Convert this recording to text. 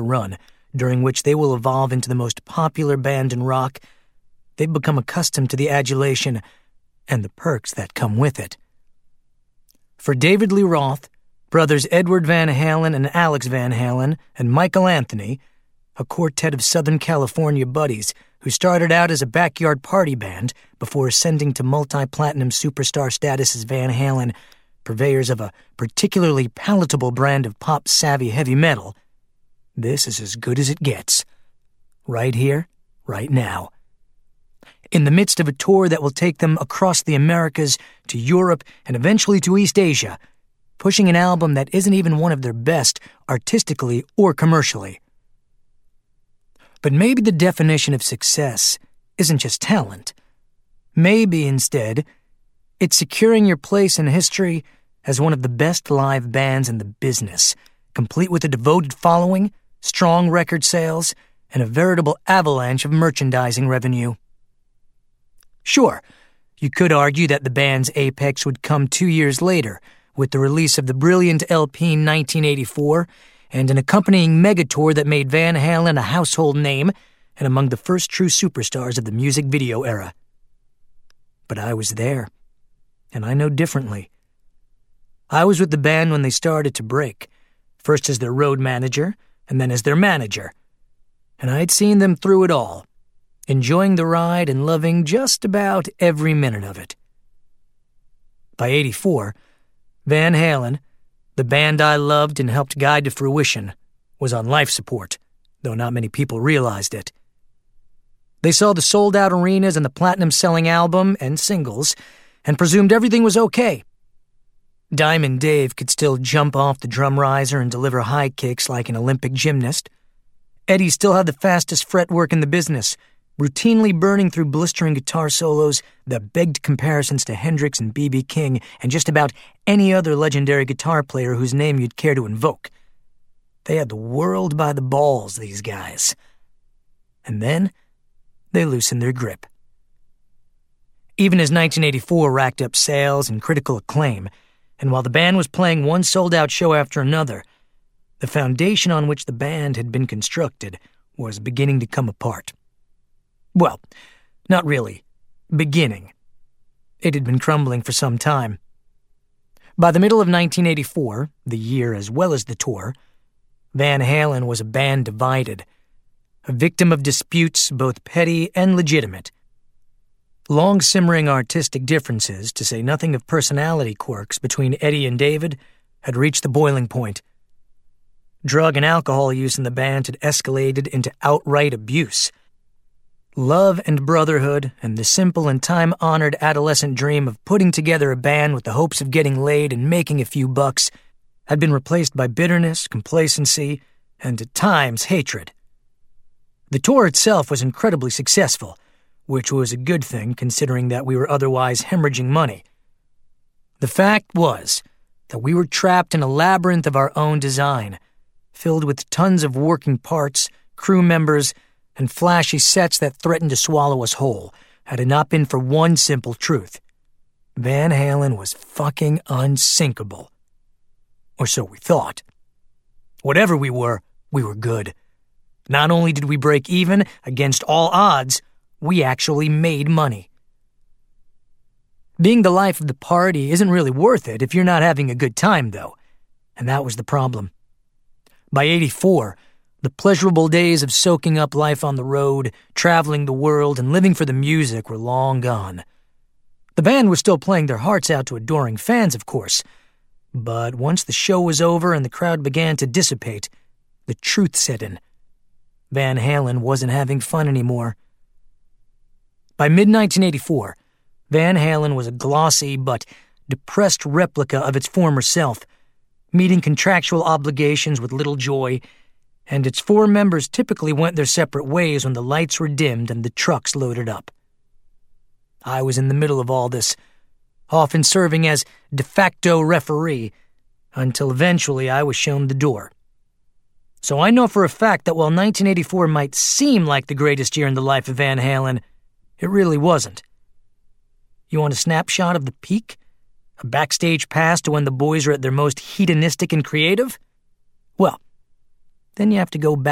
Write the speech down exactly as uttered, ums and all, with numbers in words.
run, during which they will evolve into the most popular band in rock, they've become accustomed to the adulation and the perks that come with it. For David Lee Roth, brothers Edward Van Halen and Alex Van Halen, and Michael Anthony, a quartet of Southern California buddies who started out as a backyard party band before ascending to multi-platinum superstar status as Van Halen, purveyors of a particularly palatable brand of pop-savvy heavy metal, this is as good as it gets. Right here, right now. In the midst of a tour that will take them across the Americas, to Europe, and eventually to East Asia, pushing an album that isn't even one of their best, artistically or commercially. But maybe the definition of success isn't just talent. Maybe, instead, it's securing your place in history as one of the best live bands in the business, complete with a devoted following, strong record sales, and a veritable avalanche of merchandising revenue. Sure, you could argue that the band's apex would come two years later, with the release of the brilliant L P nineteen eighty-four and an accompanying megatour that made Van Halen a household name and among the first true superstars of the music video era. But I was there, and I know differently. I was with the band when they started to break, first as their road manager and then as their manager, and I'd seen them through it all, enjoying the ride and loving just about every minute of it. By eighty-four, Van Halen, the band I loved and helped guide to fruition, was on life support, though not many people realized it. They saw the sold-out arenas and the platinum-selling album and singles, and presumed everything was okay. Diamond Dave could still jump off the drum riser and deliver high kicks like an Olympic gymnast. Eddie still had the fastest fretwork in the business, routinely burning through blistering guitar solos that begged comparisons to Hendrix and B B King and just about any other legendary guitar player whose name you'd care to invoke. They had the world by the balls, these guys. And then they loosened their grip. Even as nineteen eighty-four racked up sales and critical acclaim, and while the band was playing one sold-out show after another, the foundation on which the band had been constructed was beginning to come apart. Well, not really. Beginning. It had been crumbling for some time. By the middle of nineteen eighty-four, the year as well as the tour, Van Halen was a band divided, a victim of disputes both petty and legitimate. Long-simmering artistic differences, to say nothing of personality quirks between Eddie and David, had reached the boiling point. Drug and alcohol use in the band had escalated into outright abuse. Love and brotherhood and the simple and time-honored adolescent dream of putting together a band with the hopes of getting laid and making a few bucks had been replaced by bitterness, complacency, and at times hatred. The tour itself was incredibly successful, which was a good thing considering that we were otherwise hemorrhaging money. The fact was that we were trapped in a labyrinth of our own design, filled with tons of working parts, crew members, and flashy sets that threatened to swallow us whole, had it not been for one simple truth. Van Halen was fucking unsinkable. Or so we thought. Whatever we were, we were good. Not only did we break even against all odds, we actually made money. Being the life of the party isn't really worth it if you're not having a good time, though, and that was the problem. By eighty-four, the pleasurable days of soaking up life on the road, traveling the world, and living for the music were long gone. The band was still playing their hearts out to adoring fans, of course, but once the show was over and the crowd began to dissipate, the truth set in. Van Halen wasn't having fun anymore. By mid nineteen eighty-four, Van Halen was a glossy but depressed replica of its former self, meeting contractual obligations with little joy, and its four members typically went their separate ways when the lights were dimmed and the trucks loaded up. I was in the middle of all this, often serving as de facto referee, until eventually I was shown the door. So I know for a fact that while nineteen eighty-four might seem like the greatest year in the life of Van Halen, it really wasn't. You want a snapshot of the peak? A backstage pass to when the boys are at their most hedonistic and creative? Well, then you have to go back